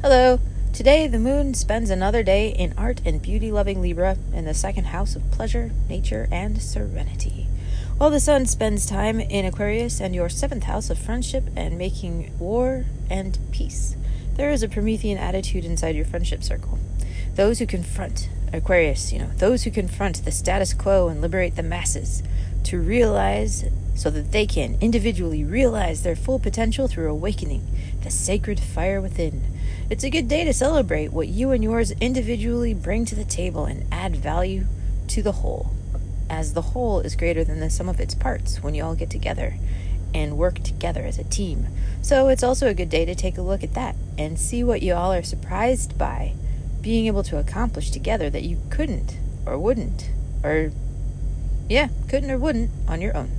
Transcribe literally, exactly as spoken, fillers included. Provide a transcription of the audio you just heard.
Hello. Today, the moon spends another day in art and beauty-loving Libra in the second house of pleasure, nature, and serenity, while the sun spends time in Aquarius and your seventh house of friendship and making war and peace. There is a Promethean attitude inside your friendship circle. Those who confront Aquarius, you know, those who confront the status quo and liberate the masses to realize so that they can individually realize their full potential through awakening the sacred fire within. It's a good day to celebrate what you and yours individually bring to the table and add value to the whole, as the whole is greater than the sum of its parts when you all get together and work together as a team. So it's also a good day to take a look at that and see what you all are surprised by being able to accomplish together that you couldn't or wouldn't or, yeah, couldn't or wouldn't on your own.